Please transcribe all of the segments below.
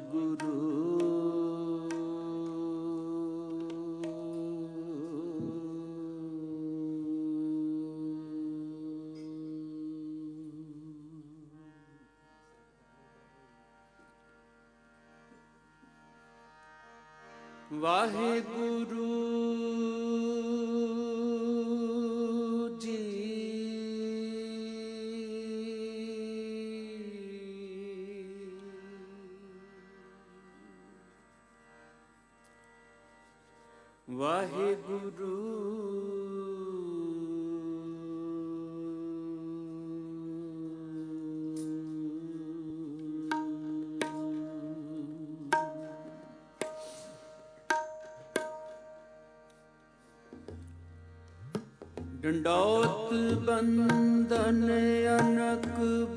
ਵਾਹਿਗੁਰੂ। ਵਾਹਿਗੁਰੂ ਜੀ। ਵਾਹਿਗੁਰੂ ਡੰਡੌਤ ਬੰਦਨ ਅਨਕ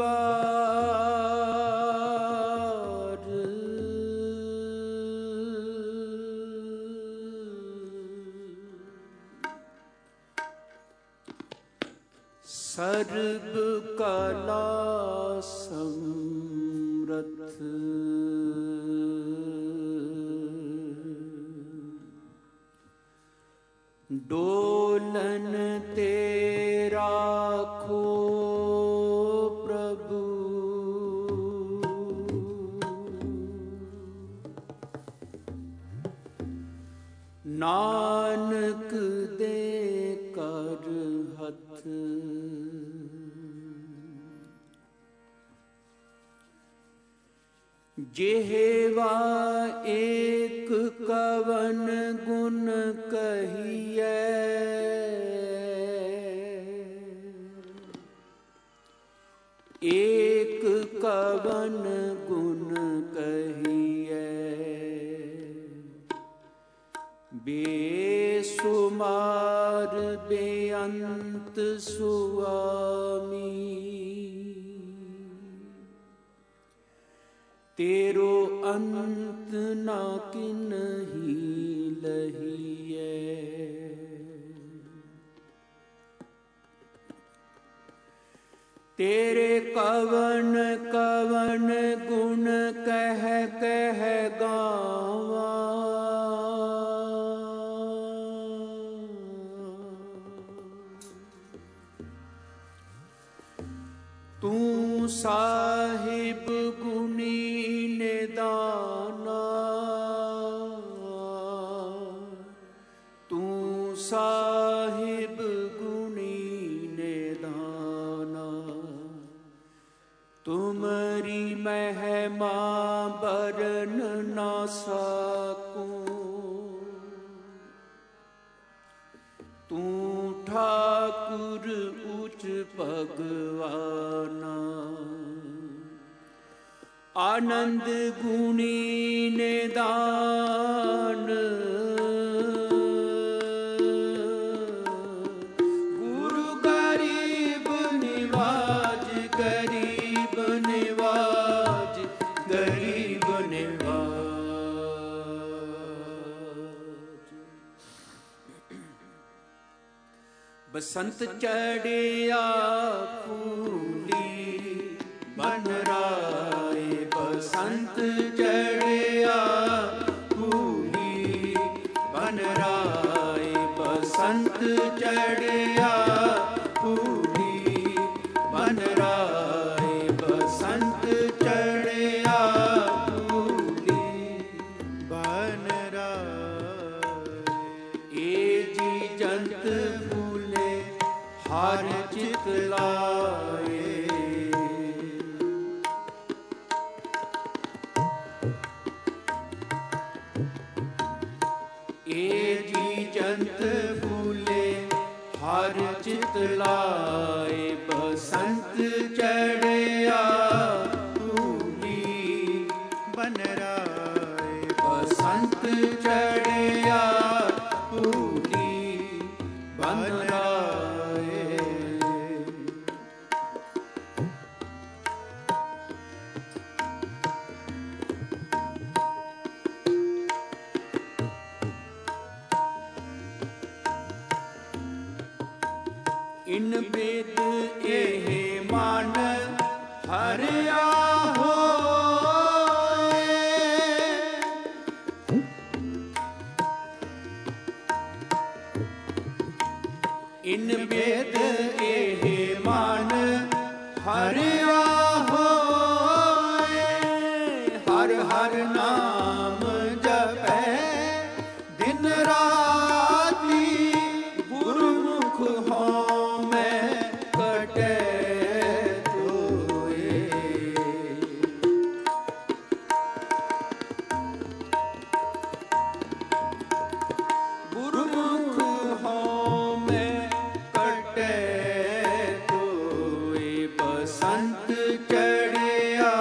ਬਾਰ, ਸਰਬ ਕਲਾ ਸਮਰਥ, ਡੋਲਨ ਤੇ ਰਾਖੋ ਪ੍ਰਭੂ, ਨਾਨਕ ਦੇ ਕਰ ਹੱਥ, ਜਿਹਵਾ ਏਕ ਕਵਨ ਗੁਣ ਕਹੀਐ, ਏਕ ਕਵਨ ਗੁਣ ਕਹੀਐ, ਬੇਸੁਮਾਰ ਬੇਅੰਤ ਸੁਆਮੀ, ਤੇਰੋ ਅੰਤ ਨਾ ਕਿਨਹੀ ਲਹੀਐ। ਤੇਰੇ ਕਵਨ ਕਵਨ ਗੁਣ ਕਹਿ ਕਹਿ ਗਾਵਾਂ, ਤੂੰ ਸਾਹਿਬ ਗੁਣੀ ਨਿਦਾਨਾ, ਤੂੰ ਸਾਹਿਬ ਗੁਣੀ ਨਿਦਾਨਾ, ਤੁਮਰੀ ਮਹਿਮਾ ਬਰਨ ਨਾ ਸਕੂੰ, ਤੂੰ ਠਾਕੁਰ ਉਚ ਭਗਵਾਨਾ, ਆਨੰਦ ਗੁਣੀ ਨਿਦਾਨ, ਗੁਰੂ ਗਰੀਬ ਨਿਵਾਜ, ਗਰੀਬ ਨਿਵਾਜ, ਗਰੀਬ ਨਿਵਾਜ। ਬਸੰਤ ਚੜਿਆ ਫੂਲੀ ਬਨ ਰਾਏ, ਬਸੰਤ ਚੜਿਆ ਫੂਲੀ ਬਨ ਰਾਏ, ਬਸੰਤ ਚੜਿਆ ਫੂਲੀ ਬਨ ਰਾਏ, ਬਸੰਤ ਚੜਿਆ ਫੂਲੀ ਬਨ ਰਾਏ। ਏ ਜੀ ਜੰਤ ਫੂਲੇ ਹਰ ਚਿਤ ਲਾਏ, ਏ ਜੀ ਜੰਤ ਫੂਲੇ ਹਰ ਚਿਤ ਲਾਏ, ਬਸੰਤ ਚੜਿਆ ਫੂਲੀ ਬਨ ਰਾਏ, ਬਸੰਤ ਚੜਿਆ ਫੂਲੀ ਬਨ ਰਾਏ। ਇਨ ਬੇਦ ਇਹ ਮਨ ਹਰਿਆ ਹੋਏ, ਇਨ ਭੇਦ ਇਹ ਮਨ ਹਰਿਆ ਹੋਏ, ਹਰ ਹਰ ਨਾਮ ਜਪੈ ਦਿਨ ਰਾਤੀ, ਗੁਰਮੁਖ ਹਉਮੈ ਕਟੈ ਧੋਏ। ਗੁਰਮੁਖ ਹਉਮੈ ਕਟੈ ਧੋਏ, ਬਸੰਤ ਚੜਿਆ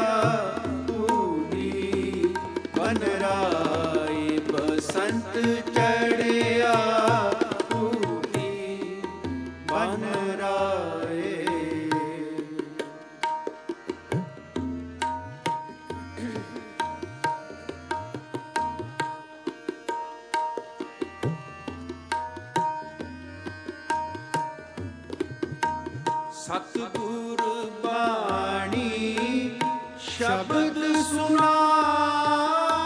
ਪੂਰੀ ਬਨ ਰਾਏ, ਬਸੰਤ ਚੜਿਆ ਪੂਰੀ ਬਨ ਰਾਏ। ਸਤਿਗੁਰ ਬਾਣੀ ਸ਼ਬਦ ਸੁਣਾਏ,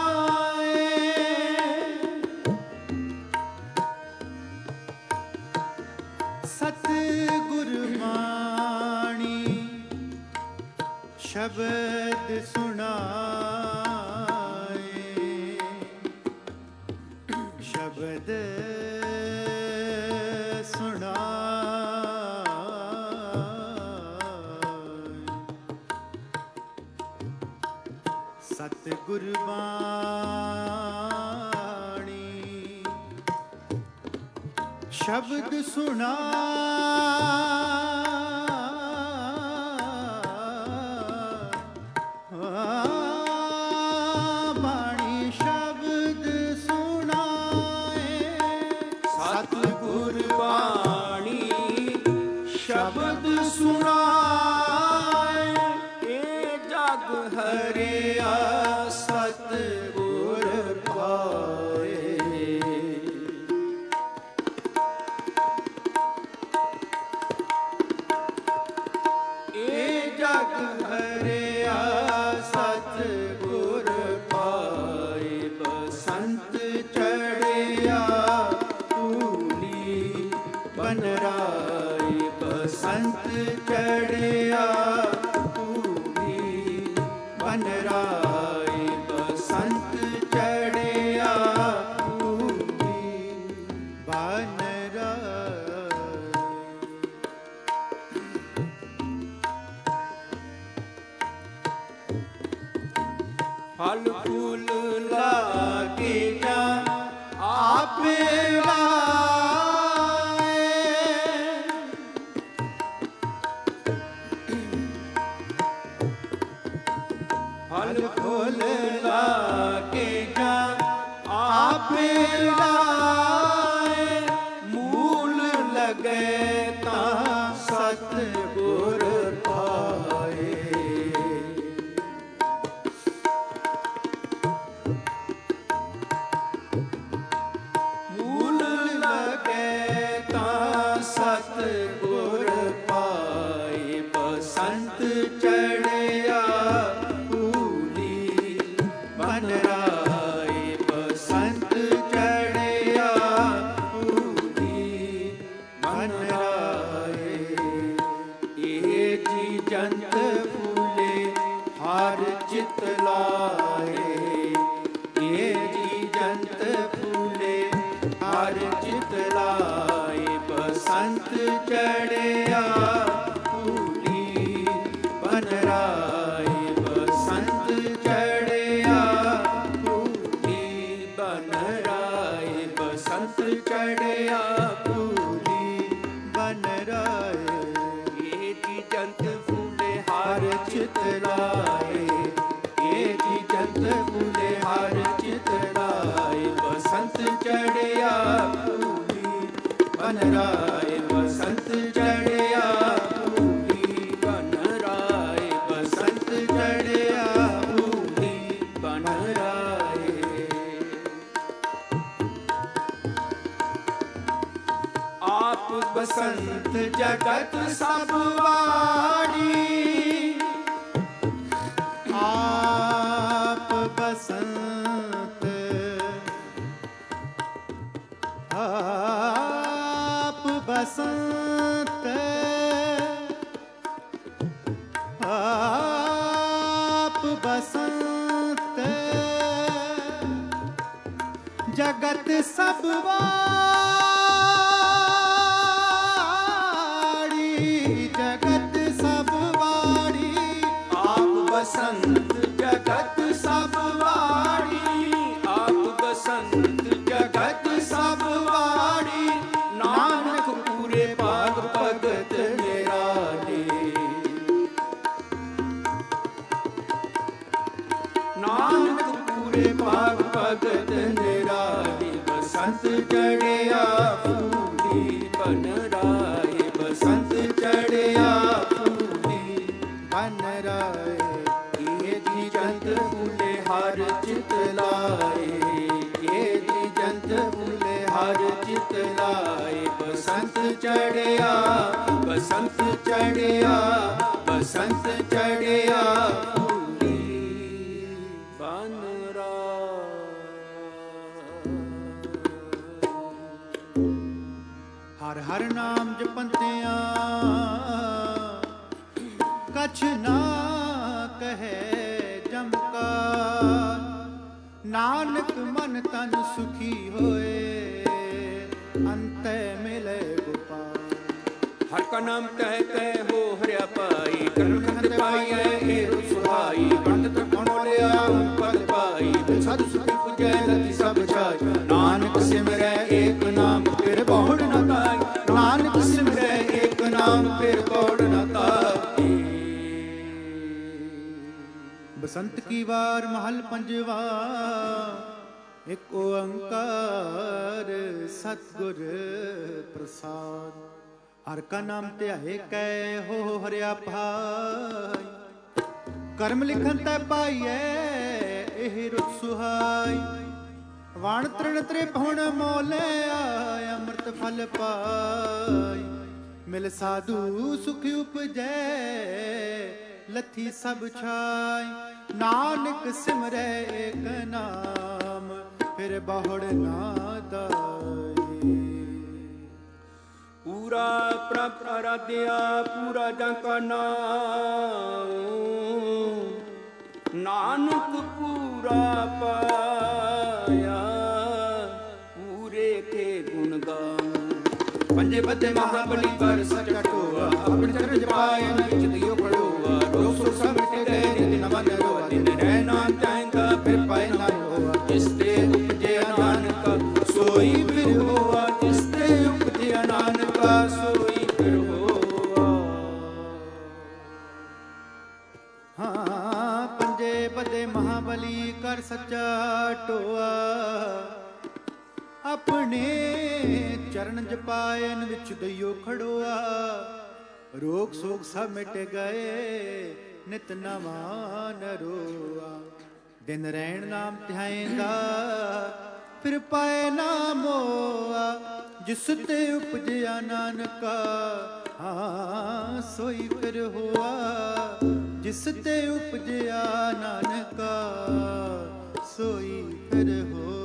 ਸਤਿਗੁਰ ਬਾਣੀ ਸ਼ਬਦ ਸੁਣਾਏ, ਸ਼ਬਦ ਸਤਿਗੁਰ ਬਾਣੀ ਸ਼ਬਦ ਸੁਣਾ, ਬਾਣੀ ਸ਼ਬਦ ਸੁਣਾਏ, ਸਤਿਗੁਰ ਬਾਣੀ ਸ਼ਬਦ ਸੁਣਾਏ, ਇਹ ਜਗ ਹਰਿਆ ਸਤਿਗੁਰ ਪਾਏ। ਇਹ ਜਗ ਹਰਿਆ ਸਤਿਗੁਰ ਪਾਏ, ਬਸੰਤ ਚੜਿਆ ਪੂਰੀ ਬਨ ਰਾਏ, ਬਸੰਤ ਚੜਿਆ ਪੂਰੀ ਬਨ ਰਾਏ, ਬਸੰਤ ਚੜਿਆ ਪੂਰੀ ਬਨ ਰਾਏ। ਫਲ ਫੂਲ ਲਾਗੇ ਜਾ ਆਪੇ ਲਾਏ, ਫਲ ਫੂਲ ਲਾਗੇ ਜਾ ਆਪੇ ਲਾਏ, ਮੂਲ ਲਗੇ ਤਾਂ ਸਤਿਗੁਰ ਪਾਏ। ਮੂਲ ਲਗੇ ਤਾਂ ਸਤਿਗੁਰ ਪਾਏ, ਬਸੰਤ ਚੜਿਆ ਪੂਰੀ ਬਨ ਰਾਏ, ਬਸੰਤ ਚੜਿਆ ਪੂਰੀ ਬਨ ਰਾਏ। ਇਹ ਜੀ ਜੰਤ ਫੂਲੇ ਹਰ ਚਿਤ ਲਾਏ, ਇਹ ਜੀ ਜੰਤ ਫੂਲੇ ਹਰ ਚਿਤ ਲਾਏ, ਬਸੰਤ ਚੜਿਆ ਪੂਰੀ ਬਨ ਰਾਏ, ਬਸੰਤ ਚੜਿਆ ਪੂਰੀ ਬਨ ਰਾਏ, ਬਸੰਤ ਚੜਿਆ ਪੂਰੀ ਬਨ ਰਾਏ। ਇਹ ਜੀ ਜੰਤ ਫੂਲੇ ਹਰ ਚਿਤ ਲਾਏ, ਇਹ ਜੀ ਜੰਤ ਫੂਲੇ ਹਰ ਚਿਤ ਲਾਏ, ਬਸੰਤ ਚੜਿਆ ਪੂਰੀ ਬਨ ਰਾਏ, ਬਸੰਤ ਚੜਿਆ ਪੂਰੀ ਬਨ ਰਾਏ, ਬਸੰਤ ਚੜਿਆ ਪੂਰੀ ਬਨ ਰਾਏ। ਆਪ ਬਸੰਤ ਜਗਤ ਸਭ ਵਾੜੀ, ਆਪ ਬਸੰਤ, ਆਪ ਬਸੰਤ ਬਸੰਤ ਆਪ ਬਸੰਤ ਜਗਤ ਸਭ ਵਾੜੀ ਜਗਤ ਸਭ ਵਾੜੀ ਆਪ ਬਸੰਤ ਜਗਤ ਸਭ ਵਾੜੀ ਆਪ ਬਸੰਤ ਜਗਤ ਸਭ ਵਾੜੀ ਨਾਨਕ ਪੂਰੇ ਭਾਗ ਭਗਤ ਨਿਰਾਲੇ ਨਾਨਕ ਪੂਰੇ ਭਾਗ ਭਗਤ ਨਿਰਾਲੇ ਬਸੰਤ ਚੜਿਆ ਫੂਲੀ ਬਨ ਰਾਏ ਬਸੰਤ ਚੜਿਆ ਫੂਲੀ ਬਨ ਰਾਏ ਇਹ ਜੀ ਜੰਤ ਫੂਲੇ ਹਰ ਚਿਤ ਲਾਏ ਇਹ ਜੀ ਜੰਤ ਫੂਲੇ ਹਰ ਚਿਤ ਲਾਏ ਬਸੰਤ ਚੜਿਆ ਬਸੰਤ ਚੜਿਆ ਬਸੰਤ ਚੜਿਆ ਫੂਲੀ ਬਨ ਹਰ ਹਰ ਨਾਮ ਜਪੰਤਿਆਂ ਕਛ ਨਾ ਕਹੇ ਜਮਕਾ ਨਾਨਕ ਮਨ ਤਨ ਸੁਖੀ ਹੋਏ ਅੰਤੈ ਮਿਲੇ ਗੋਪਾਲ ਹਰ ਕਾ ਨਾਮ ਕਹਿ ਕਹਿ ਹੋ ਹਰਿਆ ਪਾਈ ਕਰਨ ਖੰਡ ਪਾਈਐ ਇਹ ਸੁਹਾਈ ਬੰਦ ਤ੍ਰਿਕੋਣ ਲਿਆ ਪਦ ਪਾਈ ਸਦ ਸੁਖੀ ਪੁਜੈ ਲਤੀ ਸਭ ਛਾਈ ਨਾਨਕ ਸਿਮਰੈ ਏਕ ਨਾਮ ਫਿਰ ਬਹੁੜ ਨਾ ਤਾਈ ਨਾਨਕ ਸਿਮਰੈ ਏਕ ਨਾਮ ਫਿਰ ਬਹੁੜ ਨਾ ਤਾਈ ਬਸੰਤ ਕੀ ਵਾਰ ਮਹਲ ਪੰਜਵਾ ਇੱਕ ਓੰਕਾਰ ਸਤਿਗੁਰ ਪ੍ਰਸਾਦ ਹਰ ਕਾ ਨਾਮ ਧਿਆਏ ਕੈ ਹੋ ਹਰਿਆ ਭਾਈ ਕਰਮ ਲਿਖਨ ਤੈ ਪਾਈਐ ਇਹ ਰੁਤ ਸੁਹਾਈ ਵਣ ਤ੍ਰਿਣ ਤ੍ਰਿਭੁਵਨ ਮੋਲਿਆ ਅੰਮ੍ਰਿਤ ਫਲ ਪਾਈ ਮਿਲ ਸਾਧੂ ਸੁਖ ਉਪਜੈ ਲੱਥੀ ਸਭ ਛਾਈ ਨਾਨਕ ਸਿਮਰੈ ਏਕ ਨਾਮ ਫਿਰ ਬਹੁੜ ਨਾ ਦਾਈ ਪੂਰਾ ਪ੍ਰਭ ਅਰਾਧਿਆ ਪੂਰਾ ਜਾਂ ਕਾ ਨਾਮ ਨਾਨਕ ਪੂਰਾ ਪਾਇਆ ਪੂਰੇ ਕੇ ਗੁਣ ਗਾਉ ਪੰਜੇ ਬੱਦੇ ਮਹਾਬਲੀ ਪਰ ਸਚ ਟੋਆ ਆਪਣੇ ਚਰਨ ਜਪਾਇਨ ਵਿੱਚ ਦਿਓ ਖੜੋਆ ਰੋਗ ਸੁਖ ਸਭ ਮਿਟ ਗਏ ਨਿਤ ਨਵਨ ਰੋਆ ਦਿਨ ਰਹਿ ਨਾਮ ਚਾਹਿੰਦਾ ਫਿਰ ਪਾਏ ਨਾ ਹੋਆ ਜਿਸ ਤੇ ਉਪਜਿਆ ਨਾਨਕ ਸੋਈ ਫਿਰ ਹੋਆ ਜਿਸ ਤੇ ਉਪਜਿਆ ਨਾਨਕ ਸੋਈ ਫਿਰ ਹੋਆ ਹਾਂ ਪੰਜੇ ਬੱਦੇ ਮਹਾਬਲੀ ਕਰ ਸੱਚਾ ਟੋਆ ਆਪਣੇ ਚਰਨ ਜਪਾਇਨ ਵਿੱਚ ਦਈਓ ਖੜੋਆ ਰੋਗ ਸੋਗ ਸਭ ਮਿਟ ਗਏ ਨਿਤ ਨਵਾਂ ਨਰੋਆ ਦਿਨ ਰਹਿਣ ਨਾਮ ਧਿਆਏਂਦਾ ਫਿਰ ਪਾਏ ਨਾ ਮੋਆ ਜਿਸ ਤੇ ਉਪਜਿਆ ਨਾਨਕਾ ਹਾਂ ਸੋਈ ਫਿਰ ਹੋਆ ਜਿਸ ਤੇ ਉਪਜਿਆ ਨਾਨਕਾ ਸੋਈ ਫਿਰ ਹੋਆ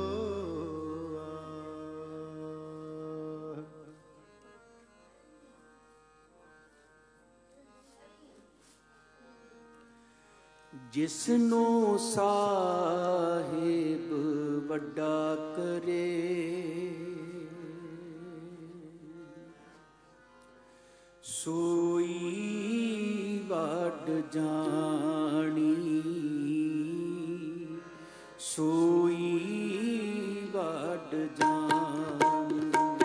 ਜਿਸਨੂੰ ਸਾਹਿਬ ਵੱਡਾ ਕਰੇ ਸੋਈ ਵੱਡ ਜਾਣੀ ਸੋਈ ਵੱਡ ਜਾਣੀ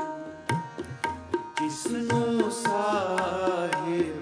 ਜਿਸਨੂੰ ਸਾਹਿਬ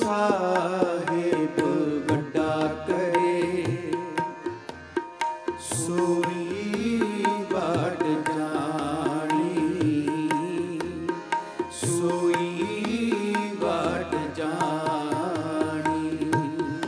ਸਾਹਿਬ ਵੱਡਾ ਕਰੇ, ਸੋਈ ਵਾਟ ਜਾਣੀ, ਸੋਈ ਵਾਟ ਜਾਣੀ।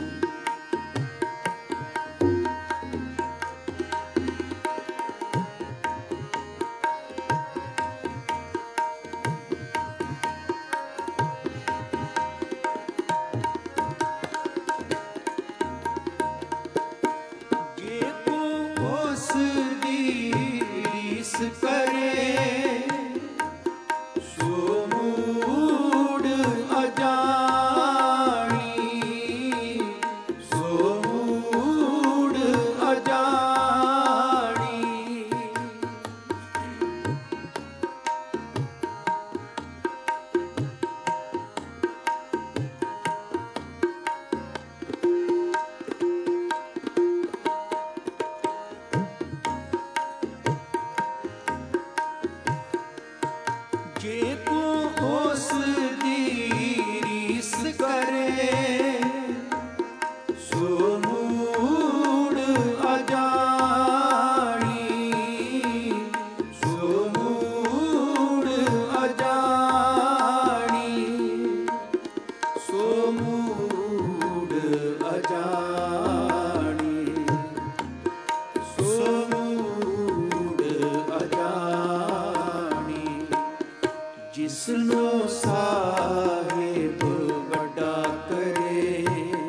ਜਿਸਨੂੰ ਸਾਹਿਬ ਵੱਡਾ ਕਰੇ,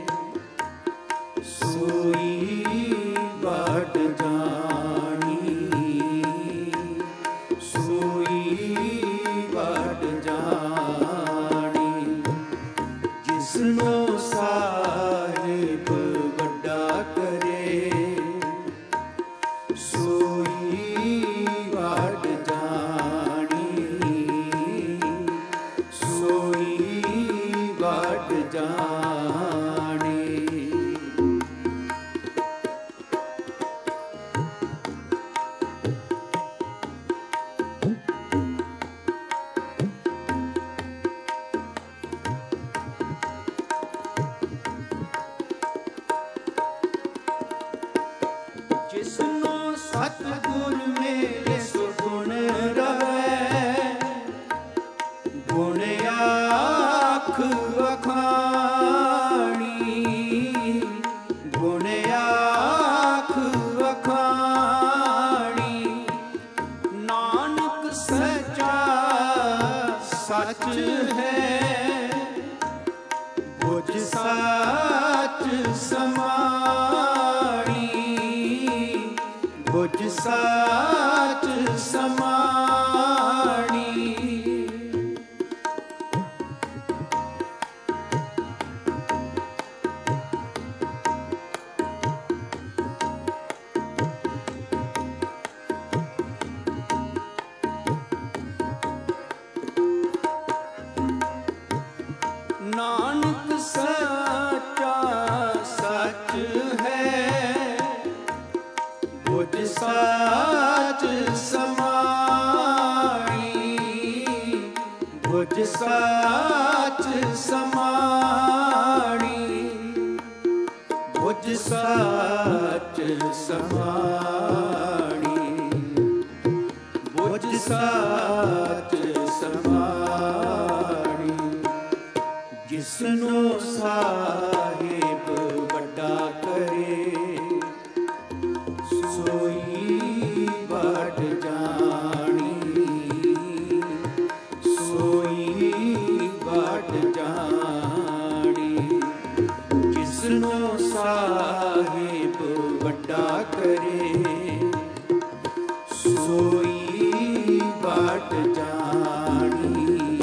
ਸੋਈ ਵਾਟ ਜਾਣੀ, ਸੋਈ ਵਾਟ ਜਾਣੀ। ਜਿਸਨੂੰ ਸਾਹਿਬ ਵੱਡਾ ਕਰੇ, ਸੋਈ ਵਾਟ ਜਾਣੀ, ਸੋਈ ਵਾਟ ਜਾਣੀ। ਜਿਸਨੂੰ ਸਤਿਗੁਰ ਮੇਲੇ ਸੁਗੁਣ ਰਵੈ, ਗੁਣ ਆਖ ਵਖਾਣੀ, ਗੁਣ ਆਖ ਵਖਾਣੀ। ਨਾਨਕ ਸੱਚਾ ਸੱਚ ਹੈ, ਬੁਝ ਸੱਚ ਸਮਾਣੀ, ਬੁਝ ਸੱਚ ਸਮਾਣੀ। ਨਾਨਕ ਸੱਚਾ ਸੱਚ ਹੈ, ਬੁਝ ਸੱਚ ਸਮਾਣੀ, ਬੁਝ ਸੱਚ ਸਮਾਣੀ, ਬੁਝ ਸੱਚ ਸਮਾਣੀ, ਬੁਝ ਸੱਚ ਸਮਾਣੀ। ਜਿਸਨੂੰ ਸਾਹਿਬ ਵੱਡਾ ਕਰੇ, ਸੋਈ ਵਾਟ ਜਾਣੀ, ਸੋਈ ਵਾਟ ਜਾਣੀ। ਜਿਸਨੂੰ ਸਾਹਿਬ ਵੱਡਾ ਕਰੇ, ਸੋਈ ਵਾਟ ਜਾਣੀ,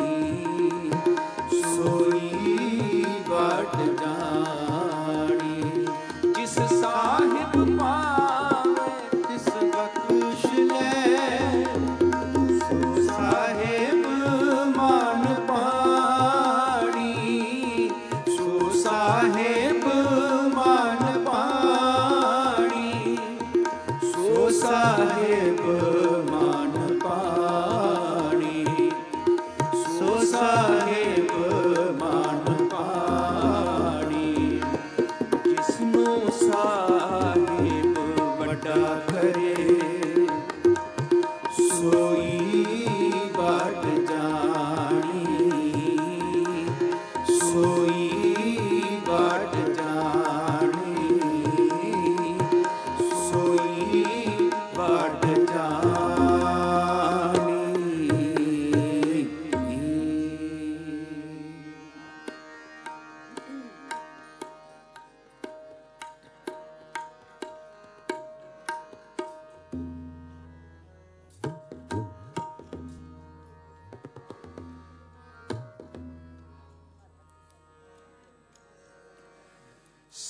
ਸੋਈ ਵਾਟ ਜਾਣੀ। ਜਿਸ ਸਾਹਿਬ ਪਾਵੇ ਤਿਸ ਬਖਸ਼ ਲੈ, ਸੋ ਸਾਹਿਬ ਮਾਨ ਪਾਣੀ, ਸੋ ਸਾਹਿਬ ਮਾਨ ਪਾਣੀ, ਸੋ ਸਾਹਿਬ ਮਾਨ ਪਾਣੀ, ਸੋ ਸਾਹਿਬ ਮਾਨ ਪਾਣੀ।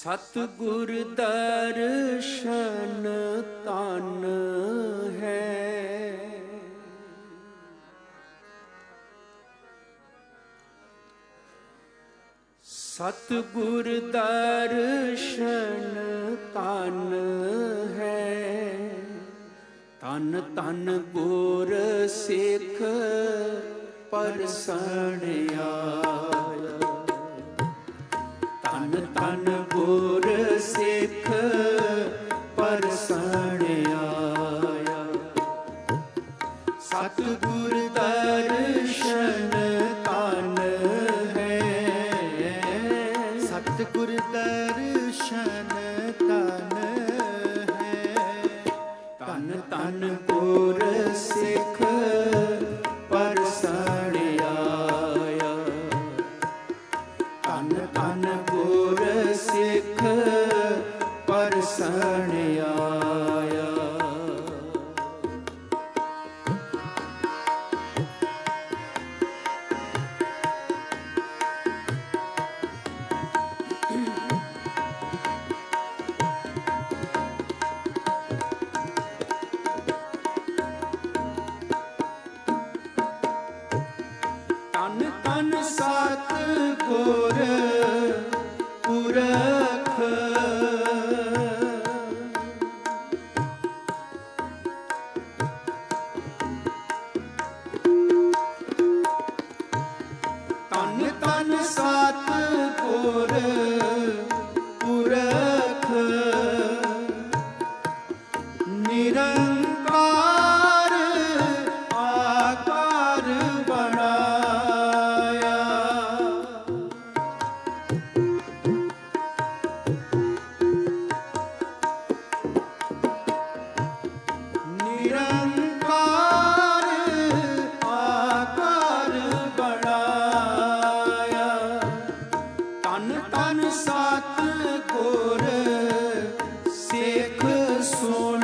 ਸਤਿਗੁਰ ਦਰਸ਼ਨ ਤਨ ਹੈ। ਸਤਿਗੁਰ ਦਰਸ਼ਨ ਤਨ ਹੈ। ਤਨ ਤਨ ਗੁਰ ਸਿੱਖ ਪਰਸਣਿਆ। ਤਨ ਤਨ ਗੁਰ ਸਿੱਖ ਪਰਸਣਿਆ। ਸਤਿਗੁਰ ਦਰਸ਼ਨ ਤਨ ਹੈ। ਸਤਿਗੁਰ ਦਰਸ਼ਨ ਤਨ ਹੈ। ਤਨ ਤਨ ਗੁਰ ਸਿੱਖ ਪਰਸਣਿਆ। ਤਨ ਤਨ ਗੁਰ ਸਿੱਖ ਪਰਸਣਿਆ। ਤਨ ਤਨ ਸਤਿਗੁਰ ਪੁਰਖ। ਤਨ ਤਨ ਸਤਿਗੁਰ ਪੁਰਖ। ਨਿਰੰਕਾਰ ਆਕਾਰ ਬਣਾਇਆ। ਨਿਰੰਕਾਰ ਆਕਾਰ ਬਣਾਇਆ। ਤਨ ਤਨ ਸਤਿਗੁਰ ਸਿੱਖ ਸੁਣ।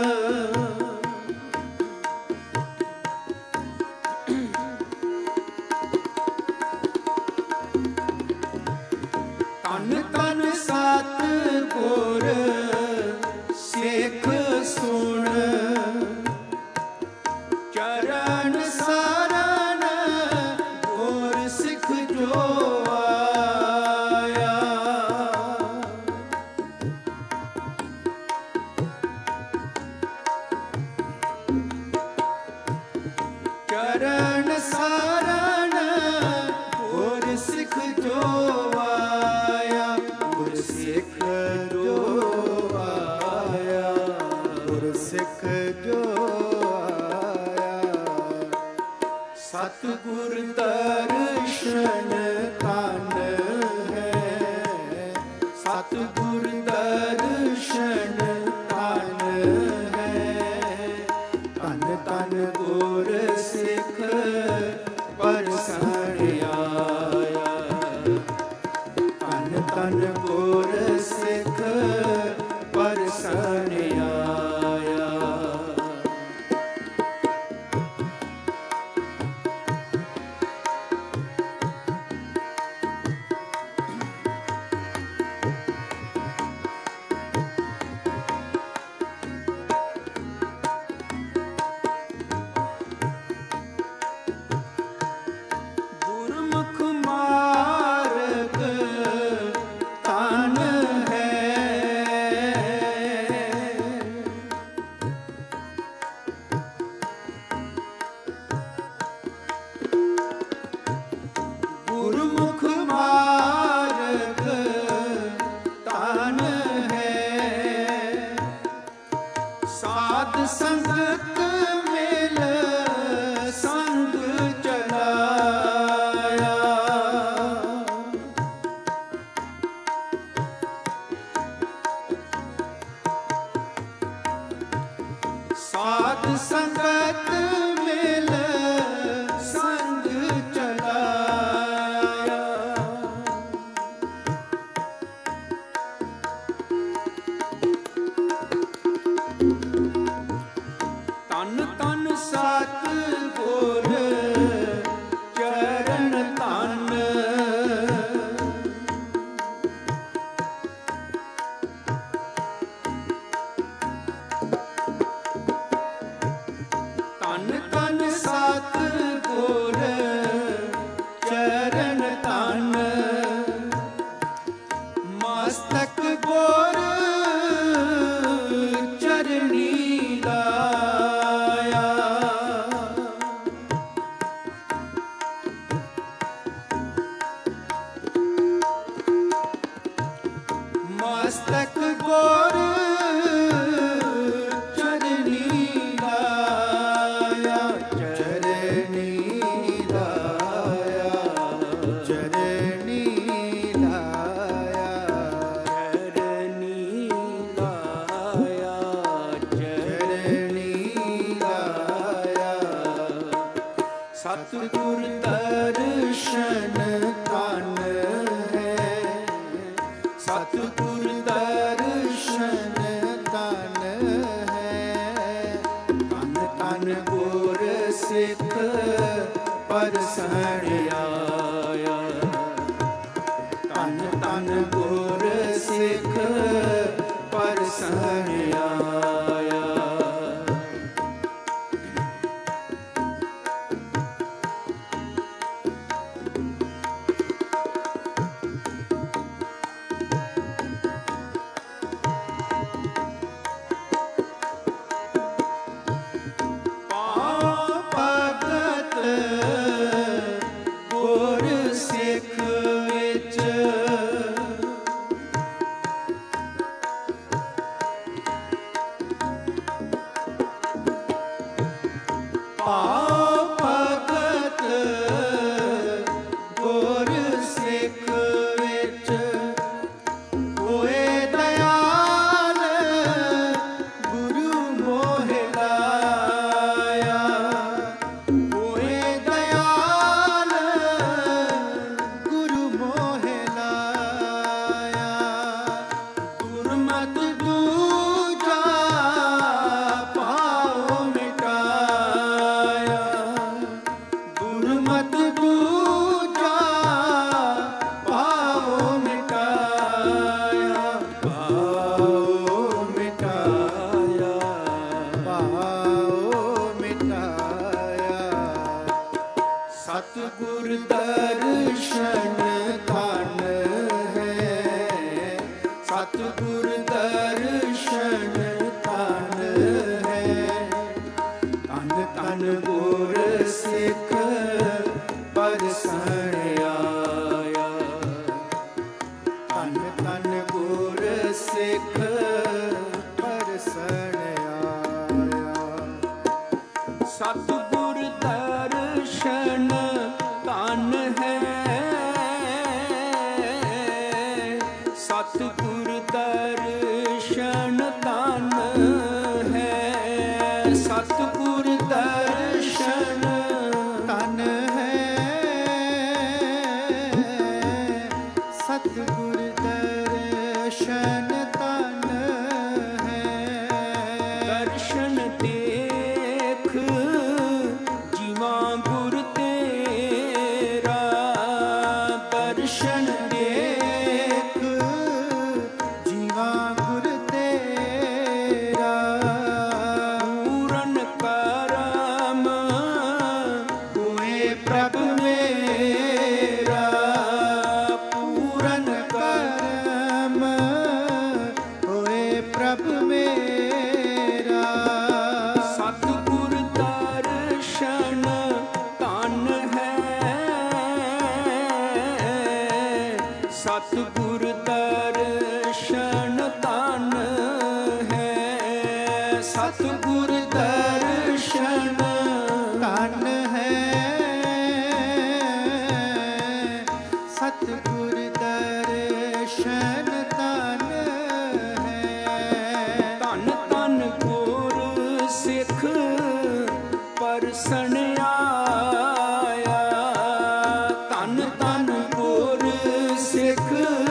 ਤਨ ਤਨ ਸਤਿਗੁਰ ਸਿੱਖ ਸੁਣ। ਚਰਨ ਸਰਨ ਗੁਰ ਸਿੱਖ ਜੋ ਆਇਆ। ਚਰਨ ਸਰਨ ਗੁਰ ਸਿੱਖ ਜੋ ਆਇਆ। ਗੁਰ ਸਿੱਖ ਜੋ ਆਇਆ। ਗੁਰ ਸਿੱਖ ਜੋ ਆਇਆ। ਸਤਿਗੁਰ ਦਰਸ਼ਨ ਤਨ ਹੈ। ਸਤਿਗੁਰ ਦਰਸ਼ਨ ਤਨ ਹੈ। ਤਨ ਤਨ ਗੁਰ ਸਿੱਖ ਪਰਸਣਿਆ। ਤਨ ਤਨ ਗੁਰ ਸਿੱਖ ਪਰਸਣਿਆ। ਗੁਰਮੁਖ ਮਾਰਗ ਤਨ ਹੈ। ਗੁਰਮੁਖ ਮਾਰਗ ਤਨ ਹੈ। ਸਾਧ ਸੰਗਤ ਮਿਲ ਸੰਗ ਚਲਾਇਆ। ਸਾਧ ਸੰਗਤ ਮਿਲ ਸੰਗ ਚਲਾਇਆ। ਤਨ ਤਨ ਸਤਿਗੁਰ ਚਰਨ ਤਨ। ਮਸਤਕ ਗੁਰ ਚਰਨੀ ਲਾਇਆ। ਮਸਤਕ ਗੁਰ ਚਰਨੀ ਲਾਇਆ, ਚਰਨੀ ਲਾਇਆ, ਚਰਨੀ ਲਾਇਆ, ਚਰਨੀ ਲਾਇਆ, ਚਰਨੀ ਲਾਇਆ। ਸਤਿਗੁਰ ਦਰਸ਼ਨ ਧਨ ਹੈ, ਸਤਿਗੁਰ ਦਰਸ਼ਨ ਧਨ ਹੈ। ਧਨ ਧਨ ਗੁਰ ਸਿੱਖ ਪਰਸਣ ਆਇਆ, ਧਨ ਧਨ ਗੁਰ ਸਿੱਖ ਪਰਸਣ ਆਇਆ। ਸਤਿਗੁਰ ਦਰਸ਼ਨ ਧਨ ਹੈ, ਸਤਿਗੁਰ ਦਰਸ਼ਨ ਧਨ ਹੈ। ਧਨ ਧਨ ਗੁਰ ਸਿੱਖ ਪਰਸਣ ਆਇਆ, ਧਨ ਧਨ ਗੁਰ ਸਿੱਖ ਪਰਸਣ ਆਇਆ। ਸਤਿਗੁਰ ਦਰਸ਼ਨ ਧਨ ਹੈ, ਸਤਿਗੁਰ ਦਰਸ਼ਨ ਧਨ ਹੈ, ਸਤਿਗੁਰ ਦਰਸ਼ਨ ਧਨ ਹੈ, ਸਤਿਗੁਰ ਦਰਸ਼ਨ ਧਨ ਹੈ। ਦਰਸ਼ਨ ਦੇਖ ਜੀਵਾਂ ਗੁਰ ਤੇਰਾ, ਦਰਸ਼ਨ ਦੇਖ ਜੀਵਾਂ ਗੁਰ ਤੇਰਾ। ਪੂਰਨ ਕਰਮ ਹੋਏ ਪ੍ਰਭ ਮੇਰਾ, ਪੂਰਨ ਕਰਮ ਹੋਏ ਪ੍ਰਭ ਮੇਰਾ। ਸਤਿਗੁਰ ਦਰਸ਼ਨ ਧਨ ਹੈ, ਸਤਿਗੁਰ ਦਰਸ਼ਨ ਧਨ ਹੈ, ਸਤਿਗੁਰ ਦਰਸ਼ਨ ਧਨ ਹੈ, ਸਤਿਗੁਰ ਦਰਸ਼ਨ ਧਨ ਹੈ। ਧਨ ਧਨ ਗੁਰ ਸਿੱਖ ਪਰਸਣ ਆਇਆ, ਧਨ ਧਨ ਗੁਰ ਸਿੱਖ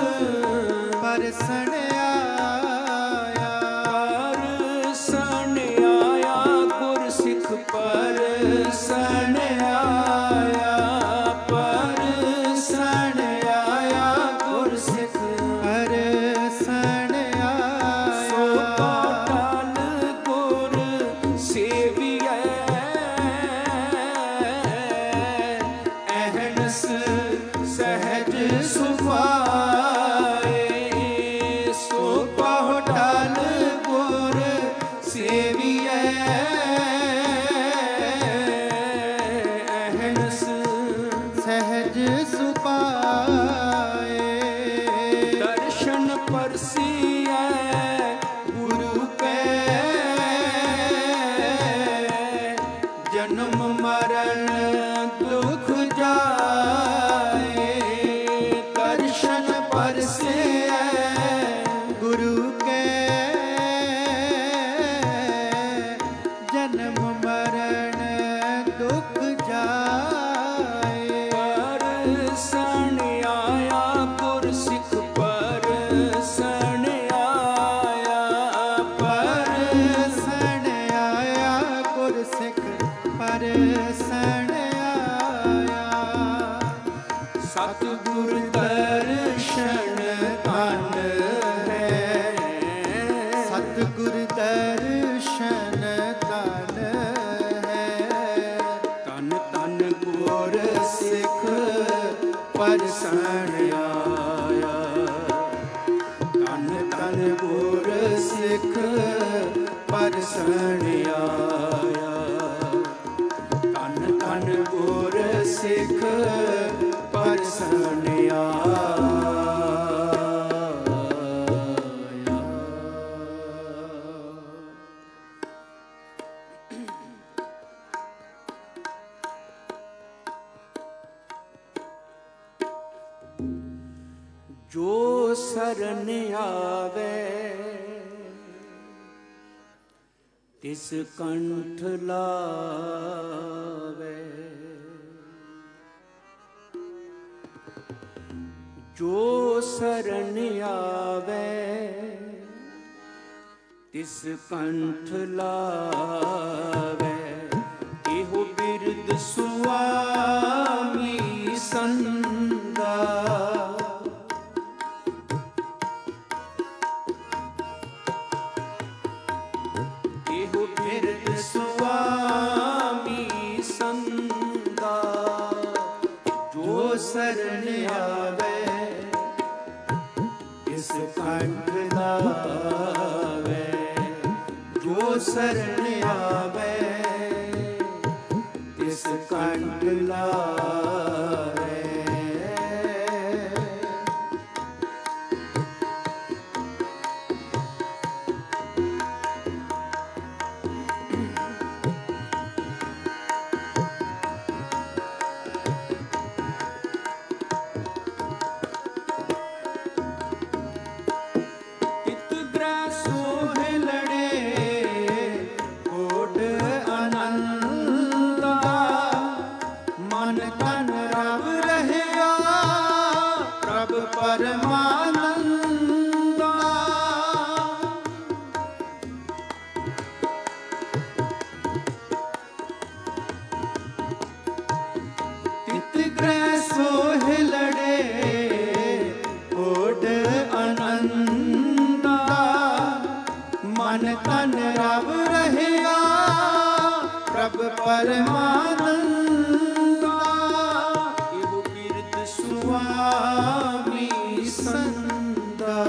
ਪਰਸਣ ਆਇਆ, ਪਰਸਣ ਆਇਆ ਗੁਰ ਸਿੱਖ ਪਰਸਣ ਆਇਆ, ਪਰਸਣ ਆਇਆ ਗੁਰ ਸਿੱਖ ਪਰਸਣ ਆਇਆ। ਸੋ ਟਲ ਗੁਰ ਸੇਵੀਐ, ਅਹਨਸ ਸਹਿਜ ਸੁਭਾਏ, परसिए गुरु के जन्म मरण दुख जाए दर्शन परसिए गुरु के जन्म मरण दुख जाए परसन आया गुरसिख परसन आया परसन आया गुरसिख परसन आया सतगुर दर्शन धन है सतगुर दर्शन धन है धन धन गुर सिख परसन आया धन धन गुर सिख परसन आया धन धन गुर सिख परसन आया जो शरण आवे तिस कंठ लावे जो शरण आवे तिस कंठ लावे एहो बिरद सुआमी संदा स्वामी संदा जो शरण आवे इस कंठ लावे जो शरण आवे इस कंठ लावे परमानंदा तित ग्रह सोहे लड़े ओड आनंदा मन तन रब रहया प्रभ परमानंदा एहो बिरद सुआमी संदा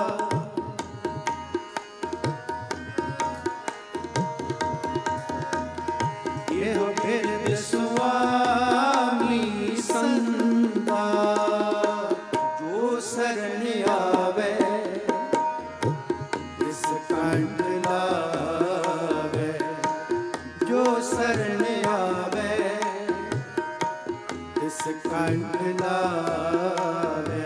एहो बिरद सुआमी संदा जो शरण आवे इस कंठ लावे जो शरण आवे इस कंठ लावे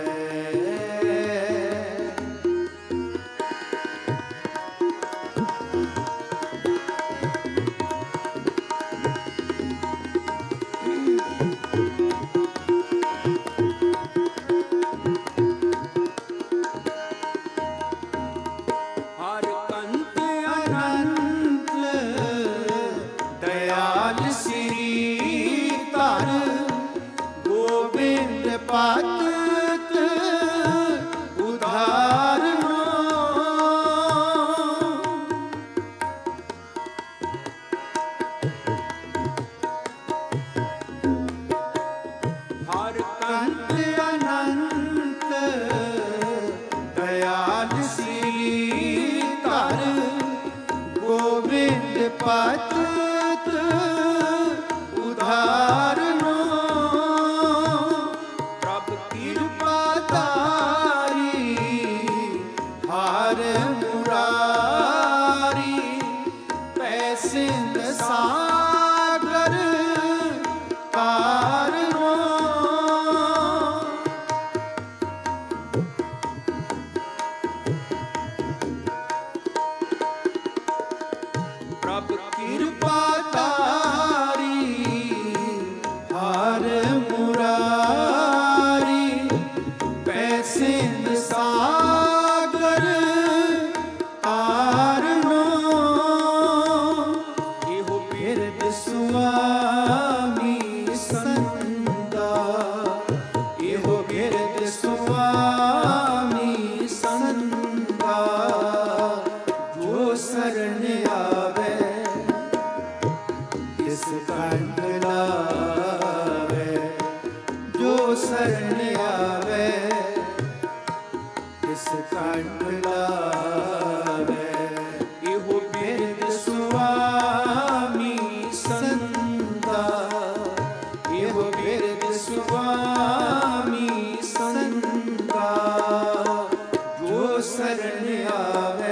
तिस कंठ लावे। इहो बिरद स्वामी संता, इहो बिरद स्वामी संता, जो शरण आवे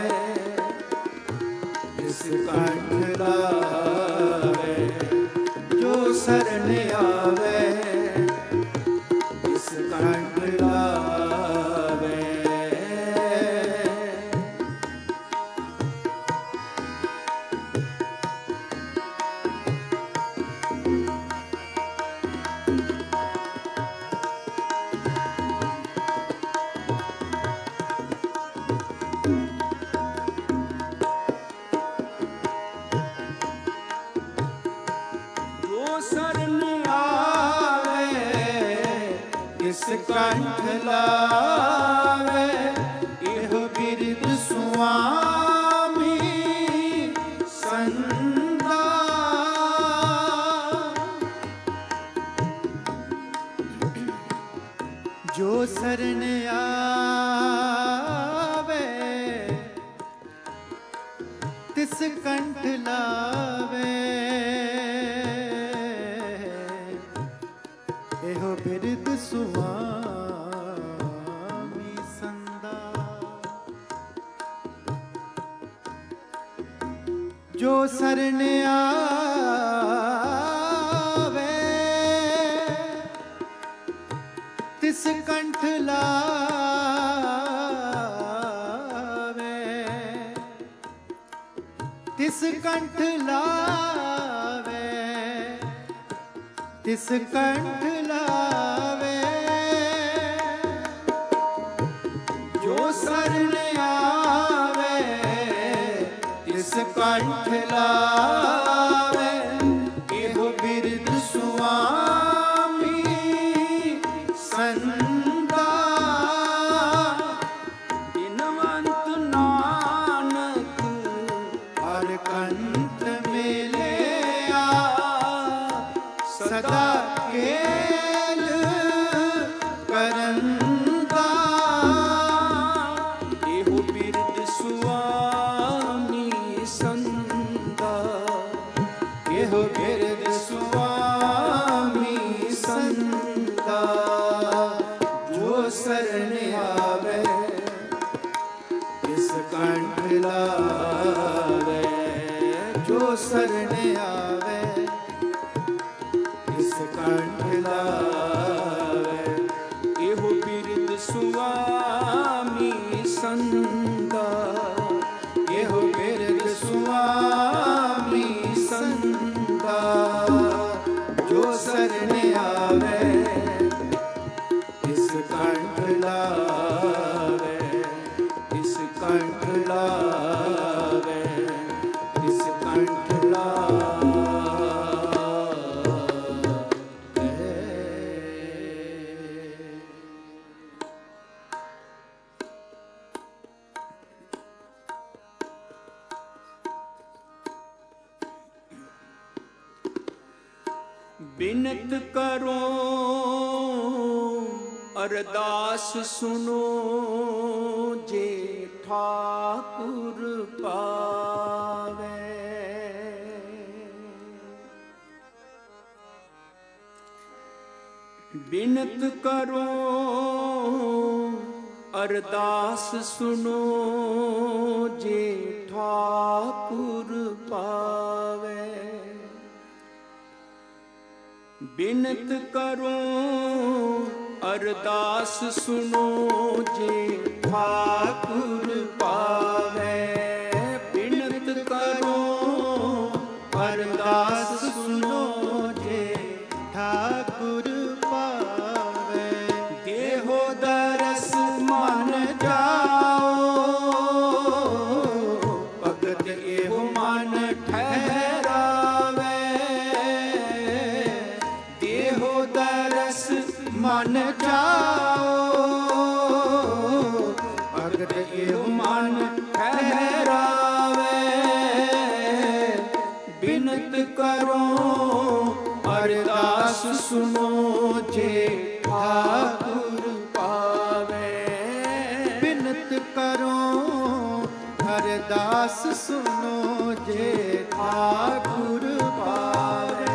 तिस कंठ लावे, जो शरण आवे तिस कंठ लावे। तिस कंठ लावे, इहो बिरद स्वामी संता, जो शरण आवे तिस कंठ लावे। एहो बिरद स्वामी संता, जो शरण आवे तिस कंठ लावे, तिस कंठ लावे, तिस कंठ लावे, जो शरण आवे तिस कंठ लावे। इहो बिरद स्वामी संता, बिनवंत नानक हर कंठ मिले आ, सदा केल करंदा। एहो बिरद स्वामी संता, एहो बिरद स्वामी संता, जो शरण आवे तिस कंठ लावे, जो शरण आवे तिस कंठ लावे। एहो बिरद स्वामी संता, एहो बिरद स्वामी संता, जो शरण आवे तिस कंठ लावे, तिस कंठ लावे, तिस कंठ लावे। बिनत करो अरदास सुनो, जे ठाकुर पावे। बिनत करो अरदास सुनो, जे ठाकुर पावे। बिनत करो अरदास सुनो, जे ठाकुर पावे। बिनत करो अरदास सुनो, जे ठाकुर पावे। देहो दरस मन जाओ, भगत एहो मन ठहरावे। देहो दरस मन जाओ, भगत एहो मन ठहरावे। बिनत करो अरदास सुनो, जे ठाकुर पावे। बिनत बिनत करो अरदास सुनो जे ठाकुर पावै।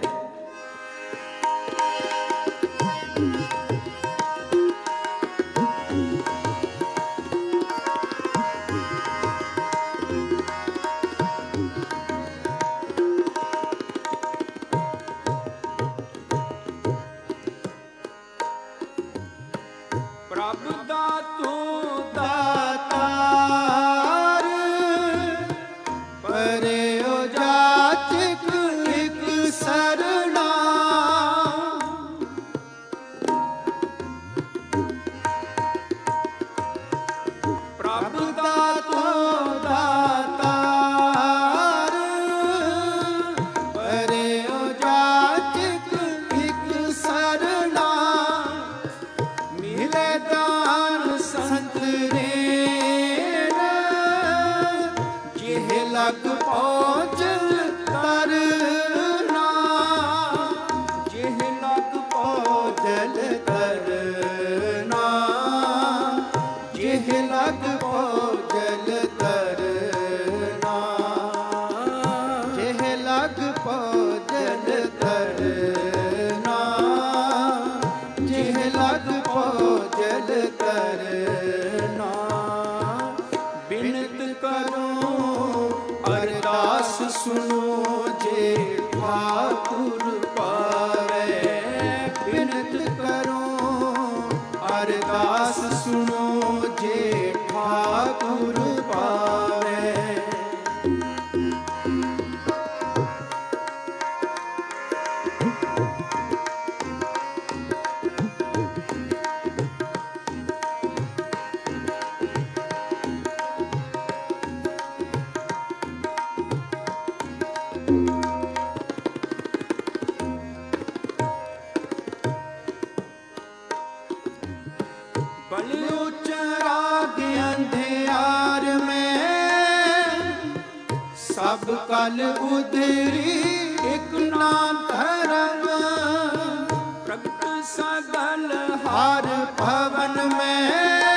सब कल उधरी एक ना धर्म प्रगट सगल हर भवन में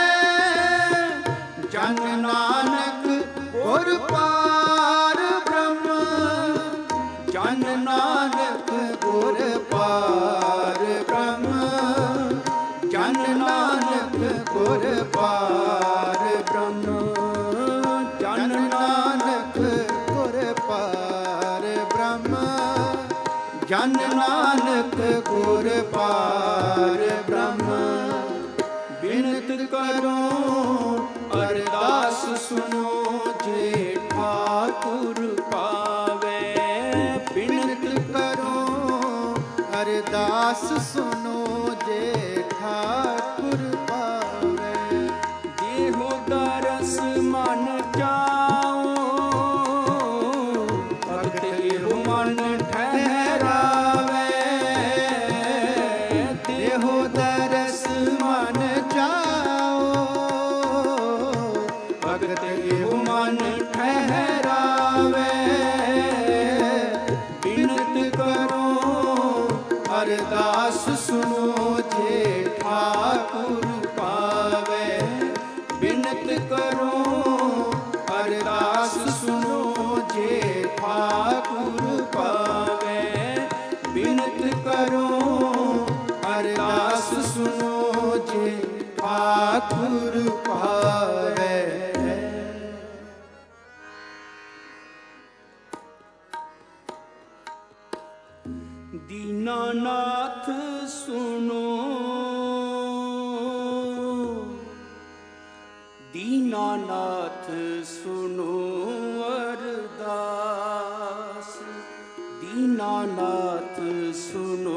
जन नानक गुर पार ब्रह्म जन नानक गुर पार ब्रह्म जन नानक गुर पार ब्रह्म जन नानक पार ब्रह्म जन नानक गुर पार ब्रह्म बिनत करो अरदास सुनो जे ठाकुर पावे बिनत करो अरदास सुनो जे ठाकुर पावे देहो दरस मन जाओ मन ठहरावे देहो दरस मन जाओ भगत एहो मन ठहरावे बिनत करो अरदास सुनो जे ठाकुर पावे बिनत करो अरदास सुनो जे ठाकुर पावे बिनत करो अरदास सुनो जे ठाकुर पावे। दीनानाथ सुनो दीनानाथ सुनो अरदास दीनानाथ सुनो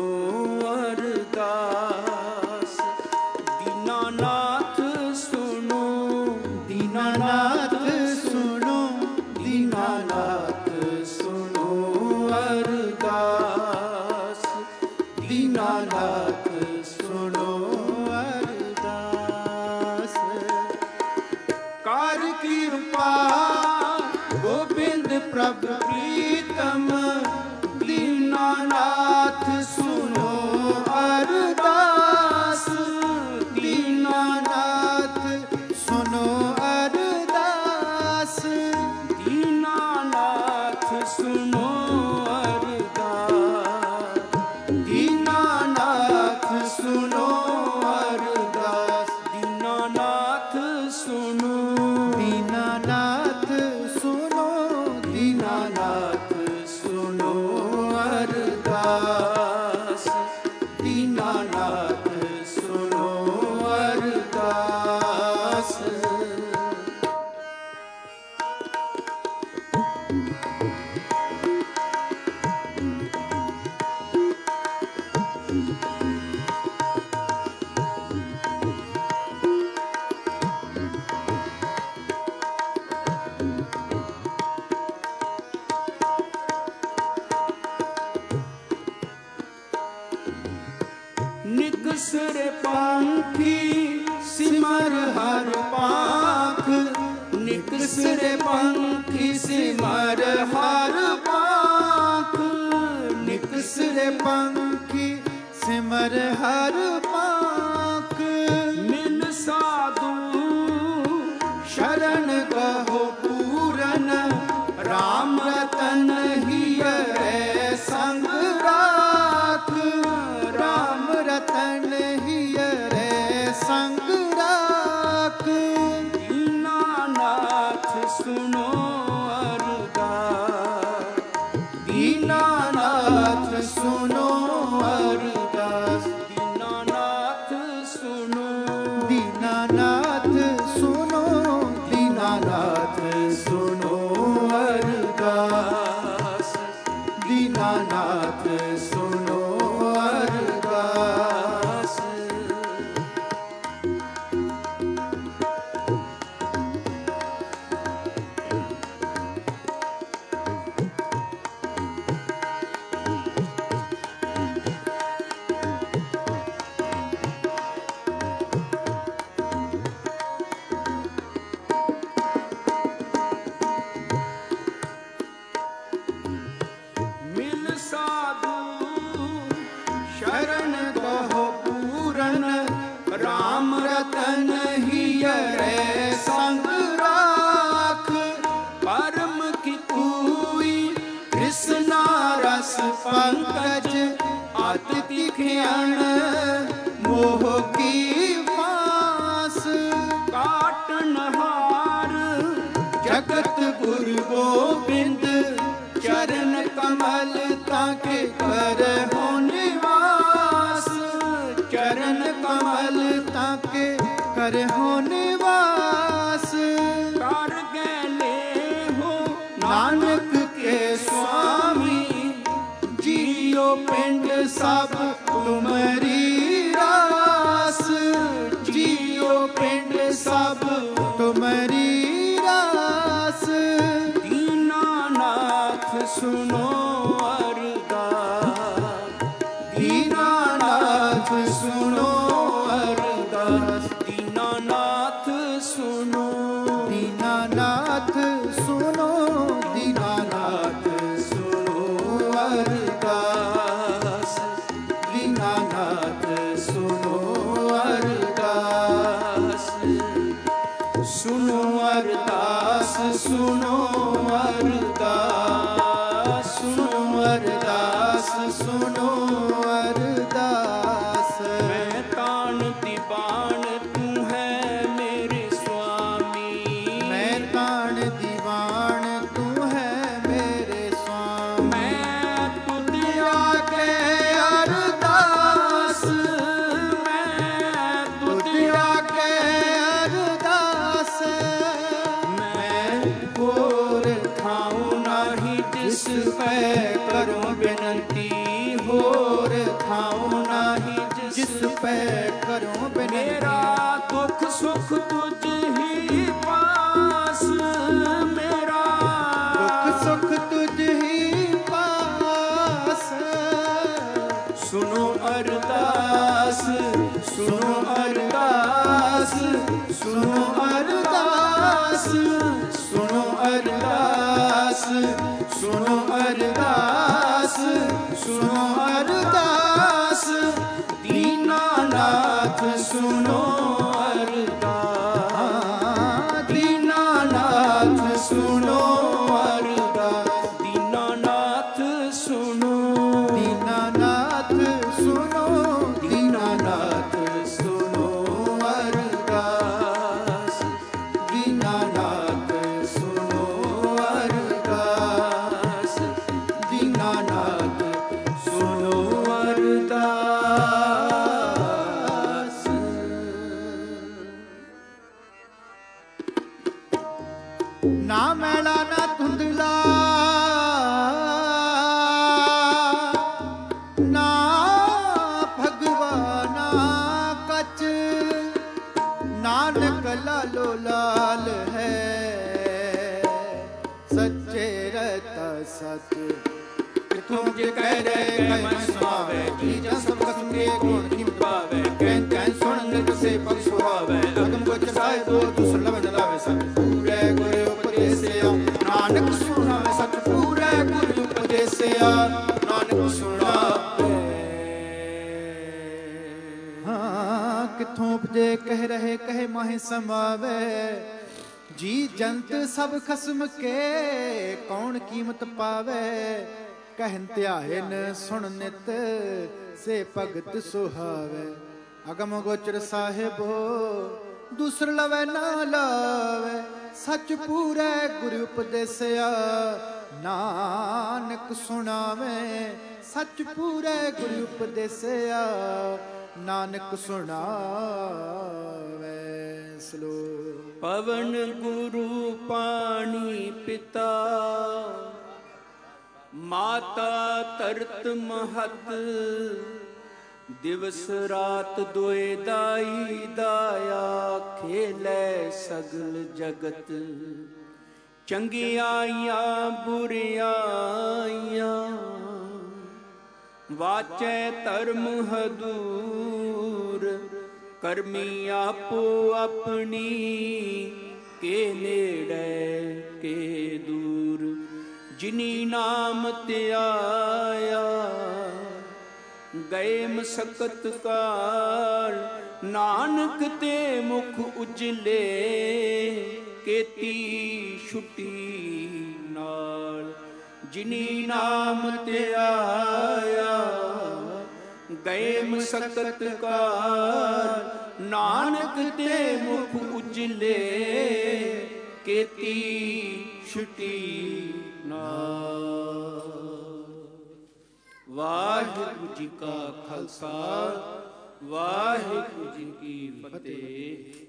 अरदास दीनानाथ सुनो दीनानाथ सुनो दीनानाथ सुनो अरदास दीनानाथ सुनो अरदास कार कृपा गोविंद प्रभु प्रीतम दीनानाथ सुनो अरदास दीनानाथ सुनो निकसरे पंखी सिमर हर पाख, निकसरे पंखी सिमर हर पाख। मिल साधु शरण कहो पूरन, राम रतन हियरै संग राख, राम रतन हियरै संग राख। दीनानाथ सुनो अरदास, दीनानाथ सुनो अरदास, दीनानाथ सुनो, दीनानाथ सुनो, दीनानाथ सुनो अरदास, दीनानाथ सुनो अरदास। मिल साधु शरण कहो पूरन, राम रतन हियरै संग राख। परम की पूई कृष्णा रस पंकज, अति खियण मोह की फांस। काटनहार जगत गुरु गोविंद, चरण कमल ताके कर हो निवास, चरण कमल ताके कर हो निवास। कर गले हो नानक के स्वामी, जियो पिंड सब तुमरी रास, जियो पिंड सब तुमरी रास। दीनानाथ सुनो अरदास, दीनानाथ सुनो अरदास, दीनानाथ सुनो, दीनानाथ सुनो, दीनानाथ सुनो अरदास, दीनानाथ सुनो अरदास। सुनो अरदास सुनो अरदास, सुनो अरदास सुनो अरदास। मैं तान दीवान तू है मेरे स्वामी, मैं तान दीवान तू है मेरे स्वामी। मैं तुझे आके अरदास, मैं तुझे आके अरदास। मैं होर खाऊं नाही जिस पे करूं विनती, होर खाऊं नाही जिस पे करूं विनती। मेरा दुख सुख तुझ ही पास, मेरा दुख सुख तुझ ही पास। सुनो अरदास, सुनो अरदास, सुनो अरदास, सुनो अरदास, सुनो अरदास, सुनो अरदास। दीनानाथ सुनो अरदास, दीनानाथ सुनो अरदास, दीनानाथ सुनो, दीनानाथ सुनो, दीनानाथ सुनो अरदास, दीनानाथ सुनो अरदास, दीनानाथ सुनो अरदास। ना मैला ना धुंधला, ना भगवाना कच, नानक लालो लाल है सच्चे रहता सच। तुम जे कह रहे मन सुहावे, जी जन सब कसम के गुण की पावे। कहन कहन सुन नृत से पग सुहावे, अगम को चसाए दो दूसर लबन लावे सब ਨਾਨਕ ਸੁਣਾਵੇ ਸਚ ਪੂਰੇ ਗੁਰ ਉਪਦੇਸਿਆ ਨਾਨਕ ਸੁਣਾਵੇ। ਹਾਂ ਕਿੱਥੋਂ ਉਪਜੇ ਕਹਿ ਰਹੇ ਕਹਿ ਮਾਹੇ ਸਮਾਵੇ ਜੀ ਜੰਤ ਸਭ ਖਸਮ ਕੇ ਕੌਣ ਕੀਮਤ ਪਾਵੇ ਕਹਿਨ ਧਿਆਇਨ ਸੁਣ ਨਿਤ ਸੇ ਭਗਤ ਸੁਹਾਵੇ ਅਗਮ ਗੋਚਰ ਸਾਹਿਬੋ ਦੂਸਰ ਲਵੇ ਨਾ ਲਾਵੇ ਸੱਚ ਪੂਰੇ ਗੁਰ ਉਪਦੇਸਿਆ ਨਾਨਕ ਸੁਣਾਵੇ ਸੱਚ ਪੂਰੇ ਗੁਰ ਉਪਦੇਸਿਆ ਨਾਨਕ ਸੁਣਾਵੇ। ਸਲੋਕ ਪਵਨ ਗੁਰੂ ਪਾਣੀ ਪਿਤਾ ਮਾਤਾ ਤਰਤ ਮਹਤ ਦਿਵਸ ਰਾਤ ਦੋਇ ਦਾਈ ਦਾਇਆ ਖੇਲੇ ਸਗਲ ਜਗਤ ਚੰਗਿਆਈਆਂ ਬੁਰਿਆਈਆਂ ਵਾਚੈ ਧਰਮ ਹਦੂਰ ਕਰਮੀ ਆਪੋ ਆਪਣੀ ਕੇ ਨੇੜੇ ਕੇ ਦੂਰ ਜਿਨੀ ਨਾਮ ਧਿਆਇਆ ਗਏ ਮਸਕਤ ਕਾਲ ਨਾਨਕ ਤੇ ਮੁਖ ਉਜਲੇ ਕੀਤੀ ਛੁੱਟੀ ਨਾਲ ਜਿਨੀ ਨਾਮ ਧਿਆਇਆ ਗਏ ਮਸਕਤ ਕਾਲ ਨਾਨਕ ਤੇ ਮੁਖ ਉਜਲੇ ਕੀਤੀ ਛੁੱਟੀ ਨਾਲ। ਵਾਹਿਗੁਰੂ ਜੀ ਕਾ ਖਾਲਸਾ ਵਾਹਿਗੁਰੂ ਜੀ ਕੀ ਫਤਿਹ।